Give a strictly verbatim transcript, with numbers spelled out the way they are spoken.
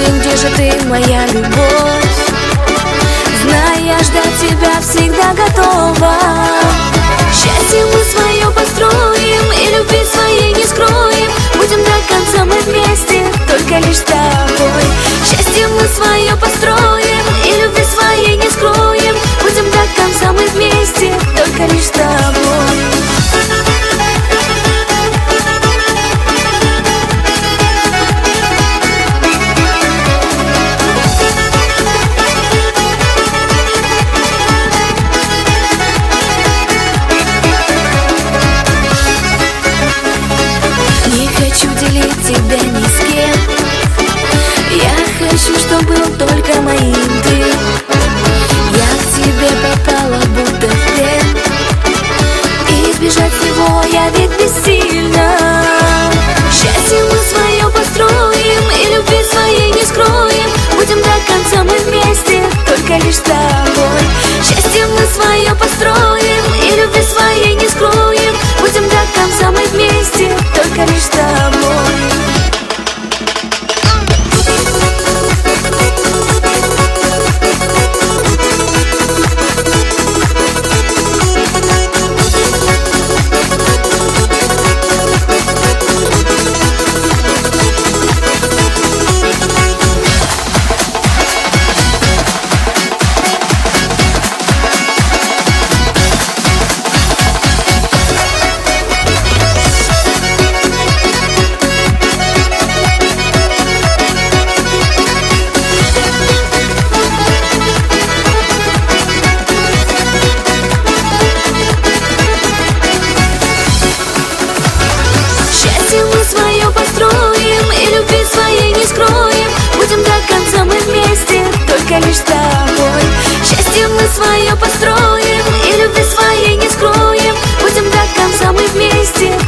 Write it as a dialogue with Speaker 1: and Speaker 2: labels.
Speaker 1: спросим, где же ты, моя любовь? Знай, я ждать тебя всегда готова. Счастье мы свое построим и любви своей не скроем. Будем до конца мы вместе, только лишь с тобой. Счастье мы свое построим и любви своей не скроем. Будем до конца мы вместе, только лишь с тобой. Тебя ни с кем. Я хочу, чтобы был только моим ты. Я к тебе попала будто в плен, и избежать его я ведь бессильна. Счастье мы свое построим и любви своей не скроем. Будем до конца мы вместе, только лишь с тобой. Счастье мы свое построим и любви своей не скроем. Будем до конца мы вместе, только лишь с тобой. Свое построим и любви своей не скроем. Будем до конца мы вместе, только лишь с тобой. Счастье мы свое построим и любви своей не скроем. Будем до конца мы вместе,